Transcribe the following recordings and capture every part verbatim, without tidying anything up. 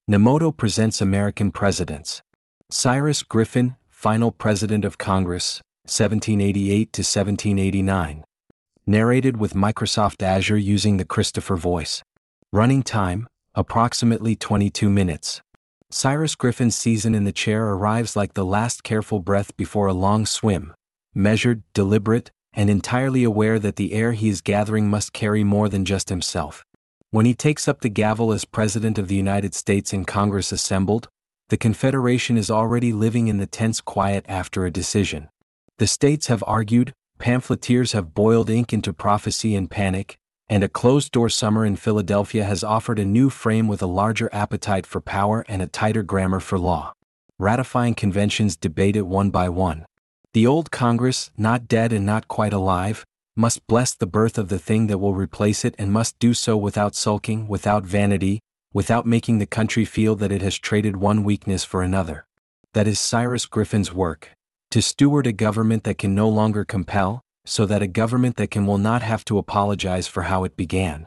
Nemoto presents American presidents. Cyrus Griffin, final president of Congress, seventeen eighty-eight to seventeen eighty-nine. Narrated with Microsoft Azure using the Christopher voice. Running time, approximately twenty-two minutes. Cyrus Griffin's season in the chair arrives like the last careful breath before a long swim, measured, deliberate, and entirely aware that the air he is gathering must carry more than just himself. When he takes up the gavel as President of the United States in Congress assembled, the Confederation is already living in the tense quiet after a decision. The states have argued, pamphleteers have boiled ink into prophecy and panic, and a closed-door summer in Philadelphia has offered a new frame with a larger appetite for power and a tighter grammar for law. Ratifying conventions debate it one by one. The old Congress, not dead and not quite alive, must bless the birth of the thing that will replace it and must do so without sulking, without vanity, without making the country feel that it has traded one weakness for another. That is Cyrus Griffin's work, to steward a government that can no longer compel, so that a government that can will not have to apologize for how it began.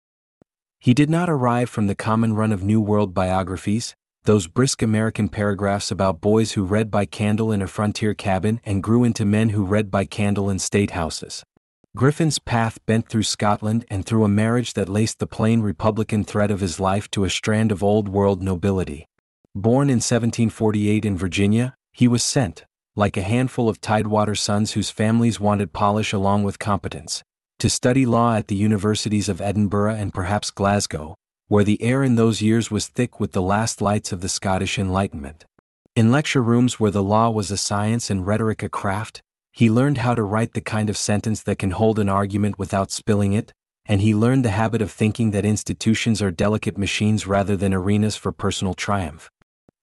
He did not arrive from the common run of New World biographies, those brisk American paragraphs about boys who read by candle in a frontier cabin and grew into men who read by candle in state houses. Griffin's path bent through Scotland and through a marriage that laced the plain Republican thread of his life to a strand of old-world nobility. Born in seventeen forty-eight in Virginia, he was sent, like a handful of Tidewater sons whose families wanted polish along with competence, to study law at the universities of Edinburgh and perhaps Glasgow, where the air in those years was thick with the last lights of the Scottish Enlightenment. In lecture rooms where the law was a science and rhetoric a craft, he learned how to write the kind of sentence that can hold an argument without spilling it, and he learned the habit of thinking that institutions are delicate machines rather than arenas for personal triumph.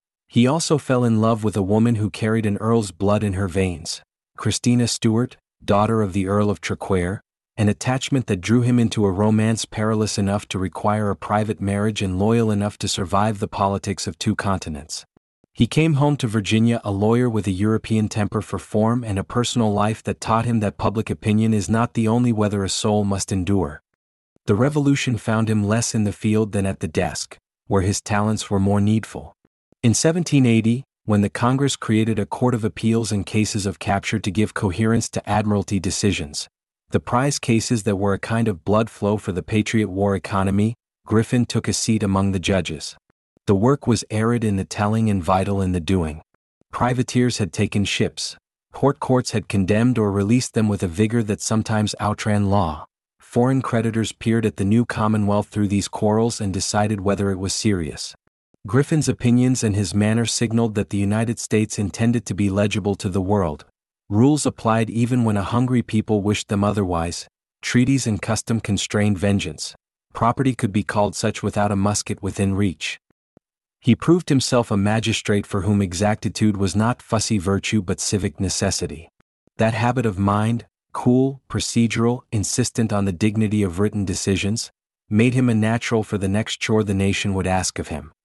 He also fell in love with a woman who carried an earl's blood in her veins, Christina Stuart, daughter of the Earl of Traquair, an attachment that drew him into a romance perilous enough to require a private marriage and loyal enough to survive the politics of two continents. He came home to Virginia a lawyer with a European temper for form and a personal life that taught him that public opinion is not the only weather a soul must endure. The Revolution found him less in the field than at the desk, where his talents were more needful. In seventeen eighty, when the Congress created a Court of Appeals in cases of capture to give coherence to Admiralty decisions, the prize cases that were a kind of blood flow for the Patriot War economy, Griffin took a seat among the judges. The work was arid in the telling and vital in the doing. Privateers had taken ships. Port courts had condemned or released them with a vigor that sometimes outran law. Foreign creditors peered at the new Commonwealth through these quarrels and decided whether it was serious. Griffin's opinions and his manner signaled that the United States intended to be legible to the world. Rules applied even when a hungry people wished them otherwise. Treaties and custom constrained vengeance. Property could be called such without a musket within reach. He proved himself a magistrate for whom exactitude was not fussy virtue but civic necessity. That habit of mind, cool, procedural, insistent on the dignity of written decisions, made him a natural for the next chore the nation would ask of him.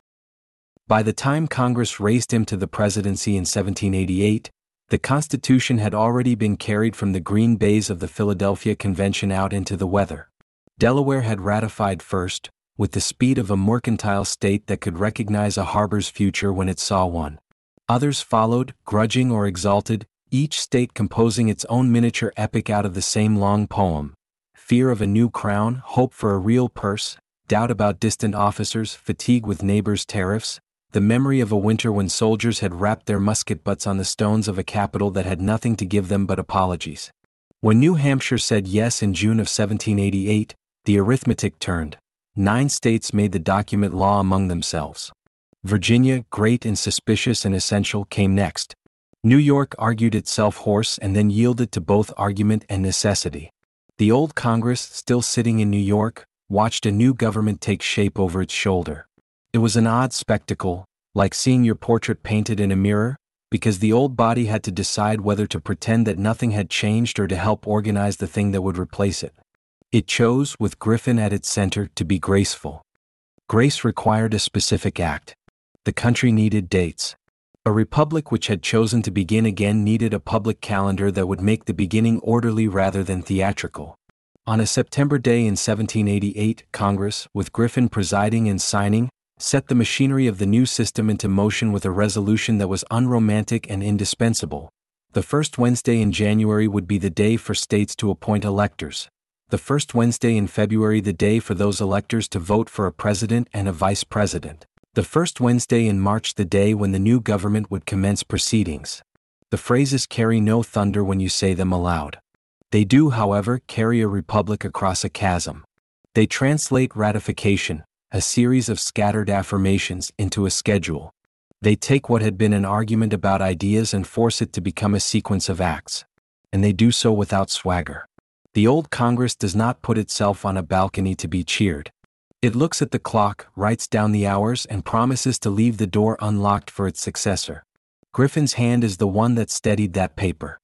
By the time Congress raised him to the presidency in seventeen eighty-eight, the Constitution had already been carried from the green bays of the Philadelphia Convention out into the weather. Delaware had ratified first, with the speed of a mercantile state that could recognize a harbor's future when it saw one. Others followed, grudging or exalted, each state composing its own miniature epic out of the same long poem. Fear of a new crown, hope for a real purse, doubt about distant officers, fatigue with neighbors' tariffs, the memory of a winter when soldiers had rapped their musket butts on the stones of a capital that had nothing to give them but apologies. When New Hampshire said yes in June of seventeen eighty-eight, the arithmetic turned. Nine states made the document law among themselves. Virginia, great and suspicious and essential, came next. New York argued itself hoarse and then yielded to both argument and necessity. The old Congress, still sitting in New York, watched a new government take shape over its shoulder. It was an odd spectacle, like seeing your portrait painted in a mirror, because the old body had to decide whether to pretend that nothing had changed or to help organize the thing that would replace it. It chose, with Griffin at its center, to be graceful. Grace required a specific act. The country needed dates. A republic which had chosen to begin again needed a public calendar that would make the beginning orderly rather than theatrical. On a September day in seventeen eighty-eight, Congress, with Griffin presiding and signing, set the machinery of the new system into motion with a resolution that was unromantic and indispensable. The first Wednesday in January would be the day for states to appoint electors. The first Wednesday in February the day for those electors to vote for a president and a vice president. The first Wednesday in March the day when the new government would commence proceedings. The phrases carry no thunder when you say them aloud. They do, however, carry a republic across a chasm. They translate ratification, a series of scattered affirmations, into a schedule. They take what had been an argument about ideas and force it to become a sequence of acts. And they do so without swagger. The old Congress does not put itself on a balcony to be cheered. It looks at the clock, writes down the hours, and promises to leave the door unlocked for its successor. Griffin's hand is the one that steadied that paper.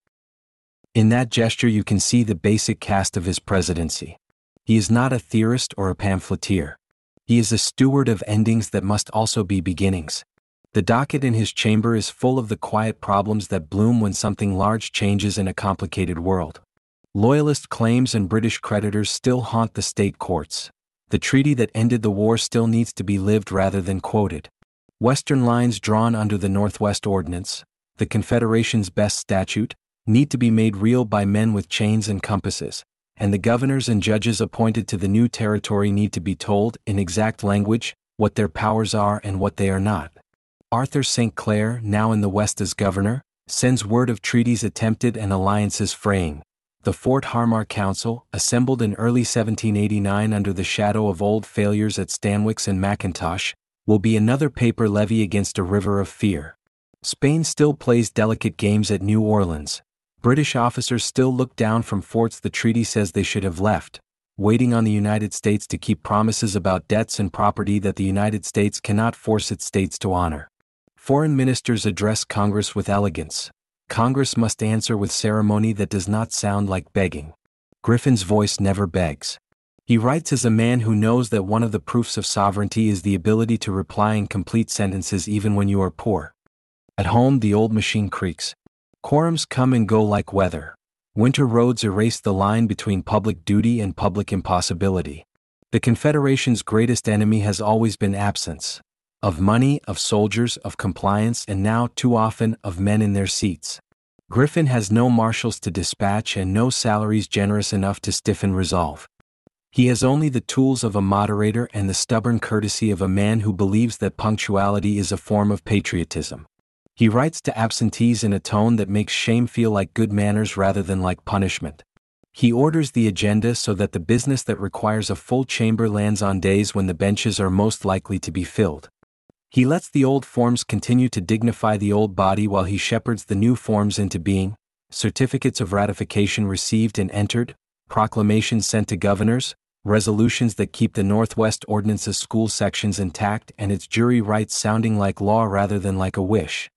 In that gesture you can see the basic cast of his presidency. He is not a theorist or a pamphleteer. He is a steward of endings that must also be beginnings. The docket in his chamber is full of the quiet problems that bloom when something large changes in a complicated world. Loyalist claims and British creditors still haunt the state courts. The treaty that ended the war still needs to be lived rather than quoted. Western lines drawn under the Northwest Ordinance, the Confederation's best statute, need to be made real by men with chains and compasses, and the governors and judges appointed to the new territory need to be told, in exact language, what their powers are and what they are not. Arthur Saint Clair, now in the West as governor, sends word of treaties attempted and alliances fraying. The Fort Harmar Council, assembled in early seventeen eighty-nine under the shadow of old failures at Stanwix and McIntosh, will be another paper levy against a river of fear. Spain still plays delicate games at New Orleans. British officers still look down from forts the treaty says they should have left, waiting on the United States to keep promises about debts and property that the United States cannot force its states to honor. Foreign ministers address Congress with elegance. Congress must answer with ceremony that does not sound like begging. Griffin's voice never begs. He writes as a man who knows that one of the proofs of sovereignty is the ability to reply in complete sentences even when you are poor. At home the old machine creaks. Quorums come and go like weather. Winter roads erase the line between public duty and public impossibility. The Confederation's greatest enemy has always been absence. Of money, of soldiers, of compliance, and now, too often, of men in their seats. Griffin has no marshals to dispatch and no salaries generous enough to stiffen resolve. He has only the tools of a moderator and the stubborn courtesy of a man who believes that punctuality is a form of patriotism. He writes to absentees in a tone that makes shame feel like good manners rather than like punishment. He orders the agenda so that the business that requires a full chamber lands on days when the benches are most likely to be filled. He lets the old forms continue to dignify the old body while he shepherds the new forms into being, certificates of ratification received and entered, proclamations sent to governors, resolutions that keep the Northwest Ordinance's school sections intact and its jury rights sounding like law rather than like a wish.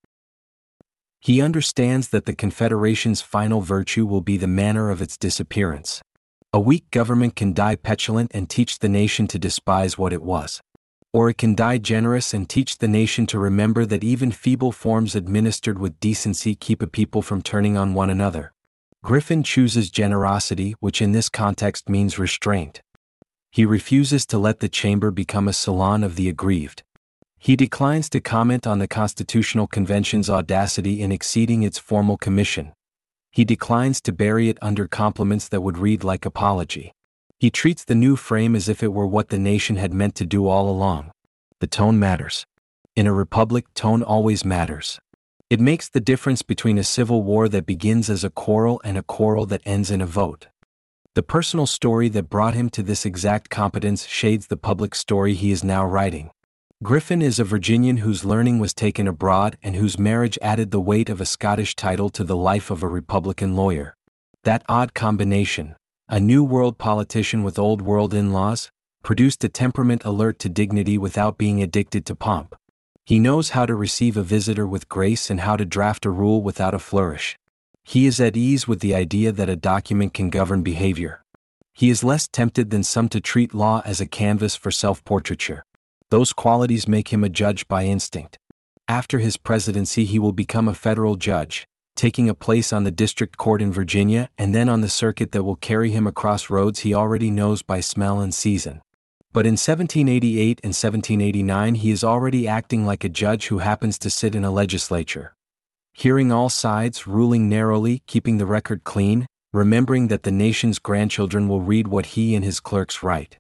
He understands that the Confederation's final virtue will be the manner of its disappearance. A weak government can die petulant and teach the nation to despise what it was. Or it can die generous and teach the nation to remember that even feeble forms administered with decency keep a people from turning on one another. Griffin chooses generosity, which in this context means restraint. He refuses to let the chamber become a salon of the aggrieved. He declines to comment on the Constitutional Convention's audacity in exceeding its formal commission. He declines to bury it under compliments that would read like apology. He treats the new frame as if it were what the nation had meant to do all along. The tone matters. In a republic, tone always matters. It makes the difference between a civil war that begins as a quarrel and a quarrel that ends in a vote. The personal story that brought him to this exact competence shades the public story he is now writing. Griffin is a Virginian whose learning was taken abroad and whose marriage added the weight of a Scottish title to the life of a Republican lawyer. That odd combination, a New World politician with Old World in-laws, produced a temperament alert to dignity without being addicted to pomp. He knows how to receive a visitor with grace and how to draft a rule without a flourish. He is at ease with the idea that a document can govern behavior. He is less tempted than some to treat law as a canvas for self-portraiture. Those qualities make him a judge by instinct. After his presidency he will become a federal judge, taking a place on the district court in Virginia and then on the circuit that will carry him across roads he already knows by smell and season. But in seventeen eighty-eight and seventeen eighty-nine he is already acting like a judge who happens to sit in a legislature. Hearing all sides, ruling narrowly, keeping the record clean, remembering that the nation's grandchildren will read what he and his clerks write.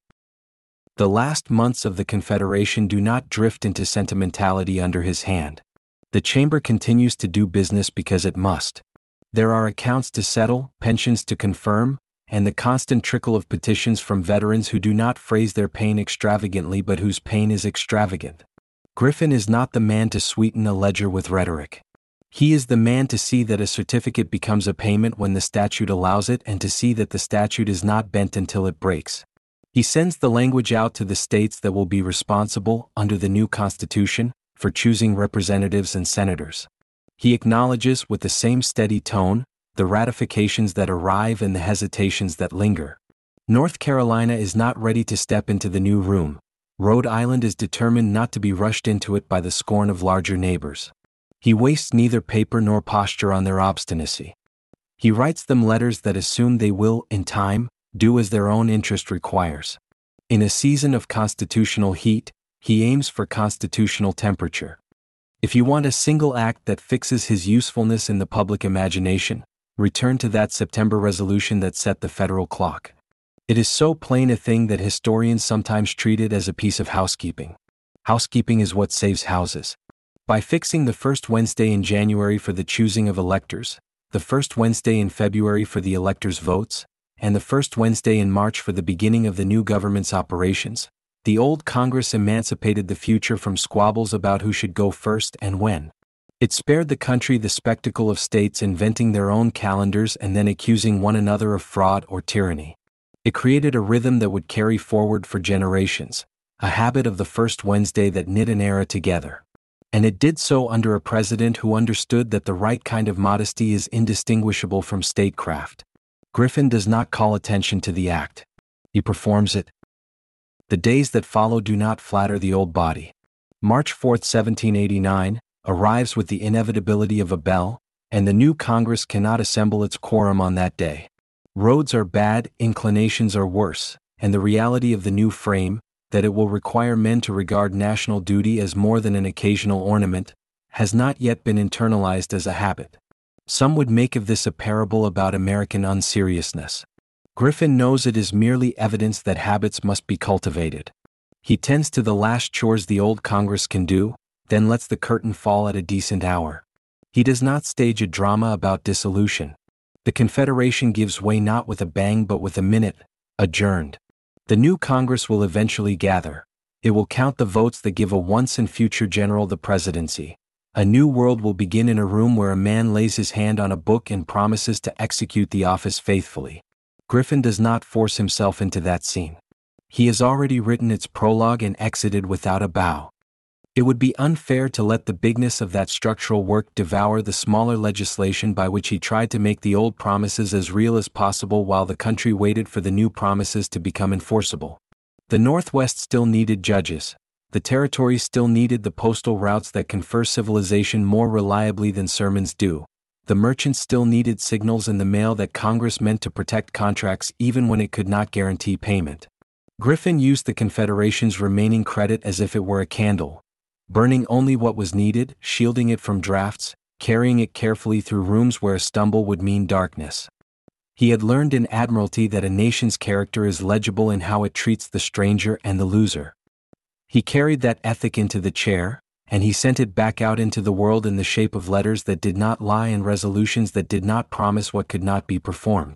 The last months of the Confederation do not drift into sentimentality under his hand. The chamber continues to do business because it must. There are accounts to settle, pensions to confirm, and the constant trickle of petitions from veterans who do not phrase their pain extravagantly but whose pain is extravagant. Griffin is not the man to sweeten a ledger with rhetoric. He is the man to see that a certificate becomes a payment when the statute allows it and to see that the statute is not bent until it breaks. He sends the language out to the states that will be responsible, under the new Constitution, for choosing representatives and senators. He acknowledges, with the same steady tone, the ratifications that arrive and the hesitations that linger. North Carolina is not ready to step into the new room. Rhode Island is determined not to be rushed into it by the scorn of larger neighbors. He wastes neither paper nor posture on their obstinacy. He writes them letters that assume they will, in time, do as their own interest requires. In a season of constitutional heat, he aims for constitutional temperature. If you want a single act that fixes his usefulness in the public imagination, return to that September resolution that set the federal clock. It is so plain a thing that historians sometimes treat it as a piece of housekeeping. Housekeeping is what saves houses. By fixing the first Wednesday in January for the choosing of electors, the first Wednesday in February for the electors' votes, and the first Wednesday in March for the beginning of the new government's operations, the old Congress emancipated the future from squabbles about who should go first and when. It spared the country the spectacle of states inventing their own calendars and then accusing one another of fraud or tyranny. It created a rhythm that would carry forward for generations, a habit of the first Wednesday that knit an era together. And it did so under a president who understood that the right kind of modesty is indistinguishable from statecraft. Griffin does not call attention to the act. He performs it. The days that follow do not flatter the old body. March fourth, seventeen eighty-nine, arrives with the inevitability of a bell, and the new Congress cannot assemble its quorum on that day. Roads are bad, inclinations are worse, and the reality of the new frame, that it will require men to regard national duty as more than an occasional ornament, has not yet been internalized as a habit. Some would make of this a parable about American unseriousness. Griffin knows it is merely evidence that habits must be cultivated. He tends to the last chores the old Congress can do, then lets the curtain fall at a decent hour. He does not stage a drama about dissolution. The Confederation gives way not with a bang but with a minute, adjourned. The new Congress will eventually gather. It will count the votes that give a once and future general the presidency. A new world will begin in a room where a man lays his hand on a book and promises to execute the office faithfully. Griffin does not force himself into that scene. He has already written its prologue and exited without a bow. It would be unfair to let the bigness of that structural work devour the smaller legislation by which he tried to make the old promises as real as possible while the country waited for the new promises to become enforceable. The Northwest still needed judges. The territories still needed the postal routes that confer civilization more reliably than sermons do. The merchants still needed signals in the mail that Congress meant to protect contracts even when it could not guarantee payment. Griffin used the Confederation's remaining credit as if it were a candle, burning only what was needed, shielding it from drafts, carrying it carefully through rooms where a stumble would mean darkness. He had learned in Admiralty that a nation's character is legible in how it treats the stranger and the loser. He carried that ethic into the chair, and he sent it back out into the world in the shape of letters that did not lie and resolutions that did not promise what could not be performed.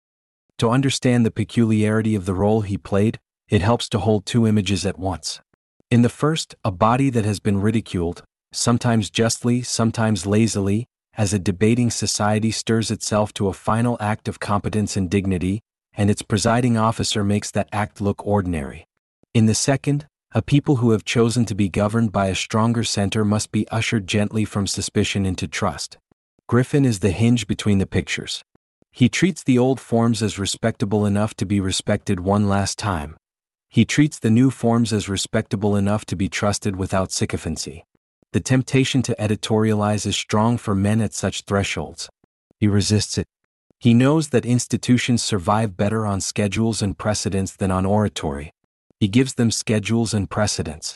To understand the peculiarity of the role he played, it helps to hold two images at once. In the first, a body that has been ridiculed, sometimes justly, sometimes lazily, as a debating society stirs itself to a final act of competence and dignity, and its presiding officer makes that act look ordinary. In the second, a people who have chosen to be governed by a stronger center must be ushered gently from suspicion into trust. Griffin is the hinge between the pictures. He treats the old forms as respectable enough to be respected one last time. He treats the new forms as respectable enough to be trusted without sycophancy. The temptation to editorialize is strong for men at such thresholds. He resists it. He knows that institutions survive better on schedules and precedents than on oratory. He gives them schedules and precedents.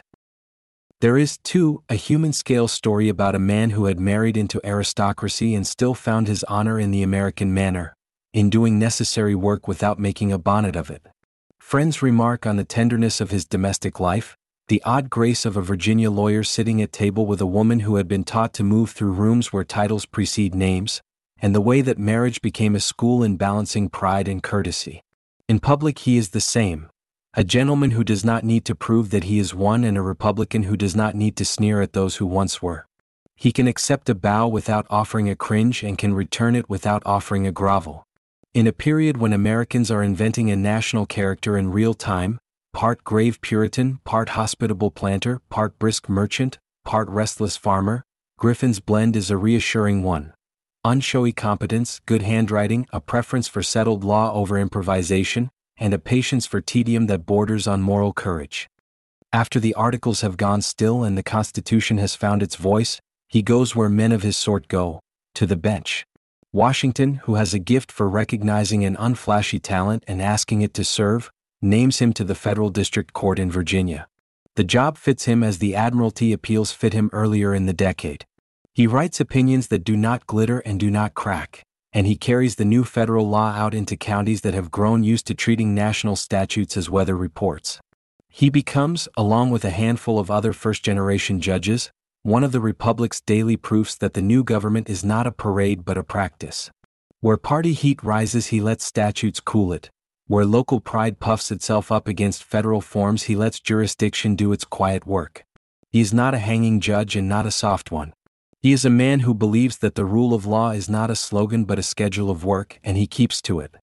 There is, too, a human-scale story about a man who had married into aristocracy and still found his honor in the American manner, in doing necessary work without making a bonnet of it. Friends remark on the tenderness of his domestic life, the odd grace of a Virginia lawyer sitting at table with a woman who had been taught to move through rooms where titles precede names, and the way that marriage became a school in balancing pride and courtesy. In public he is the same, a gentleman who does not need to prove that he is one and a Republican who does not need to sneer at those who once were. He can accept a bow without offering a cringe and can return it without offering a grovel. In a period when Americans are inventing a national character in real time, part grave Puritan, part hospitable planter, part brisk merchant, part restless farmer, Griffin's blend is a reassuring one. Unshowy competence, good handwriting, a preference for settled law over improvisation, and a patience for tedium that borders on moral courage. After the articles have gone still and the Constitution has found its voice, he goes where men of his sort go, to the bench. Washington, who has a gift for recognizing an unflashy talent and asking it to serve, names him to the Federal District Court in Virginia. The job fits him as the Admiralty appeals fit him earlier in the decade. He writes opinions that do not glitter and do not crack, and he carries the new federal law out into counties that have grown used to treating national statutes as weather reports. He becomes, along with a handful of other first-generation judges, one of the Republic's daily proofs that the new government is not a parade but a practice. Where party heat rises he lets statutes cool it. Where local pride puffs itself up against federal forms he lets jurisdiction do its quiet work. He is not a hanging judge and not a soft one. He is a man who believes that the rule of law is not a slogan but a schedule of work, and he keeps to it.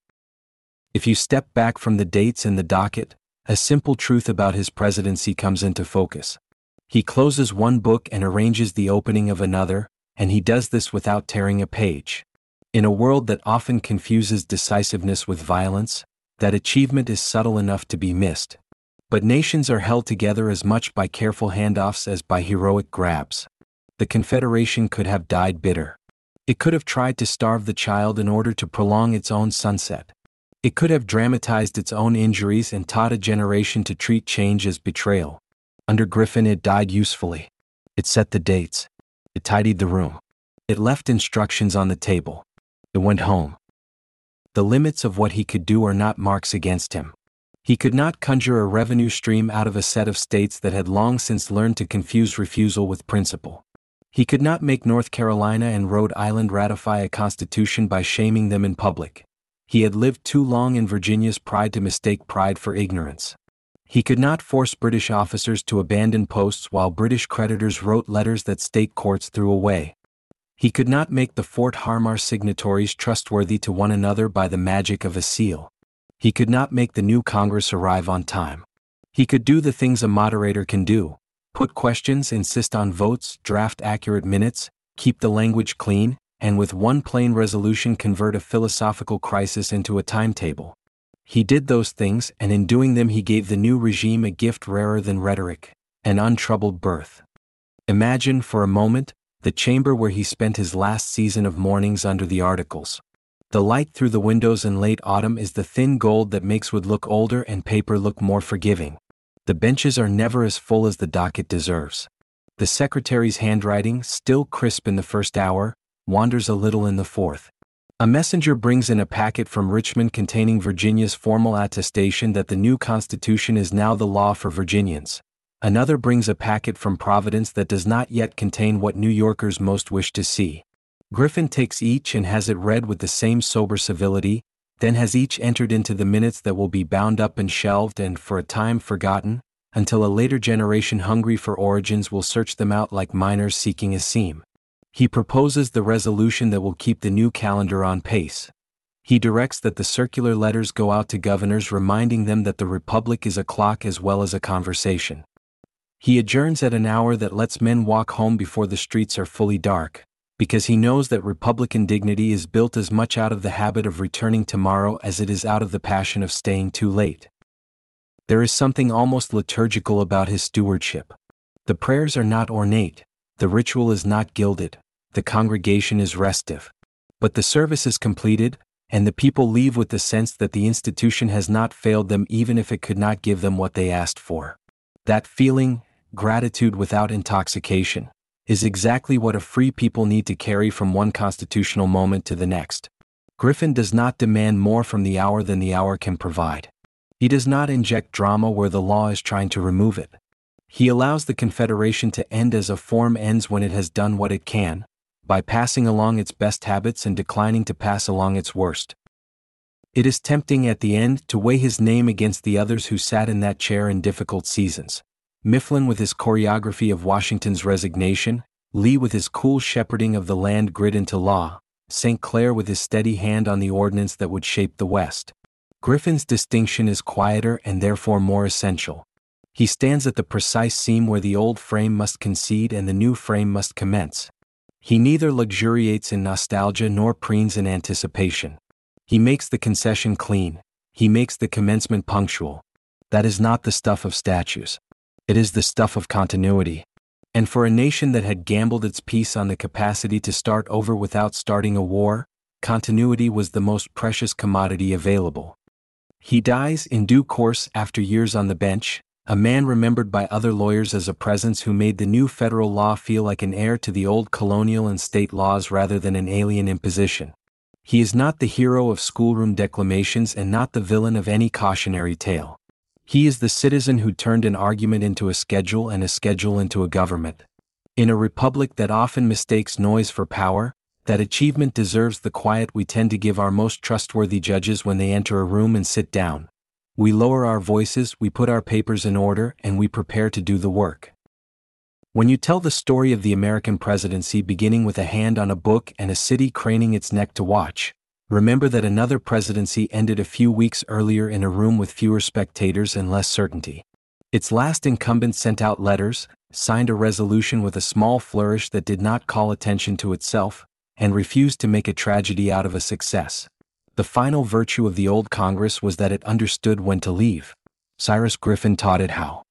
If you step back from the dates and the docket, a simple truth about his presidency comes into focus. He closes one book and arranges the opening of another, and he does this without tearing a page. In a world that often confuses decisiveness with violence, that achievement is subtle enough to be missed. But nations are held together as much by careful handoffs as by heroic grabs. The Confederation could have died bitter. It could have tried to starve the child in order to prolong its own sunset. It could have dramatized its own injuries and taught a generation to treat change as betrayal. Under Griffin it died usefully. It set the dates. It tidied the room. It left instructions on the table. It went home. The limits of what he could do are not marks against him. He could not conjure a revenue stream out of a set of states that had long since learned to confuse refusal with principle. He could not make North Carolina and Rhode Island ratify a constitution by shaming them in public. He had lived too long in Virginia's pride to mistake pride for ignorance. He could not force British officers to abandon posts while British creditors wrote letters that state courts threw away. He could not make the Fort Harmar signatories trustworthy to one another by the magic of a seal. He could not make the new Congress arrive on time. He could do the things a moderator can do: put questions, insist on votes, draft accurate minutes, keep the language clean, and with one plain resolution convert a philosophical crisis into a timetable. He did those things, and in doing them he gave the new regime a gift rarer than rhetoric, an untroubled birth. Imagine, for a moment, the chamber where he spent his last season of mornings under the Articles. The light through the windows in late autumn is the thin gold that makes wood look older and paper look more forgiving. The benches are never as full as the docket deserves. The secretary's handwriting, still crisp in the first hour, wanders a little in the fourth. A messenger brings in a packet from Richmond containing Virginia's formal attestation that the new Constitution is now the law for Virginians. Another brings a packet from Providence that does not yet contain what New Yorkers most wish to see. Griffin takes each and has it read with the same sober civility, then has each entered into the minutes that will be bound up and shelved and for a time forgotten, until a later generation hungry for origins will search them out like miners seeking a seam. He proposes the resolution that will keep the new calendar on pace. He directs that the circular letters go out to governors reminding them that the Republic is a clock as well as a conversation. He adjourns at an hour that lets men walk home before the streets are fully dark, because he knows that Republican dignity is built as much out of the habit of returning tomorrow as it is out of the passion of staying too late. There is something almost liturgical about his stewardship. The prayers are not ornate, the ritual is not gilded, the congregation is restive. But the service is completed, and the people leave with the sense that the institution has not failed them even if it could not give them what they asked for. That feeling, gratitude without intoxication, is exactly what a free people need to carry from one constitutional moment to the next. Griffin does not demand more from the hour than the hour can provide. He does not inject drama where the law is trying to remove it. He allows the Confederation to end as a form ends when it has done what it can, by passing along its best habits and declining to pass along its worst. It is tempting at the end to weigh his name against the others who sat in that chair in difficult seasons. Mifflin with his choreography of Washington's resignation, Lee with his cool shepherding of the land grid into law, Saint Clair with his steady hand on the ordnance that would shape the West. Griffin's distinction is quieter and therefore more essential. He stands at the precise seam where the old frame must concede and the new frame must commence. He neither luxuriates in nostalgia nor preens in anticipation. He makes the concession clean. He makes the commencement punctual. That is not the stuff of statues. It is the stuff of continuity. And for a nation that had gambled its peace on the capacity to start over without starting a war, continuity was the most precious commodity available. He dies in due course after years on the bench, a man remembered by other lawyers as a presence who made the new federal law feel like an heir to the old colonial and state laws rather than an alien imposition. He is not the hero of schoolroom declamations and not the villain of any cautionary tale. He is the citizen who turned an argument into a schedule and a schedule into a government. In a republic that often mistakes noise for power, that achievement deserves the quiet we tend to give our most trustworthy judges when they enter a room and sit down. We lower our voices, we put our papers in order, and we prepare to do the work. When you tell the story of the American presidency beginning with a hand on a book and a city craning its neck to watch, remember that another presidency ended a few weeks earlier in a room with fewer spectators and less certainty. Its last incumbent sent out letters, signed a resolution with a small flourish that did not call attention to itself, and refused to make a tragedy out of a success. The final virtue of the old Congress was that it understood when to leave. Cyrus Griffin taught it how.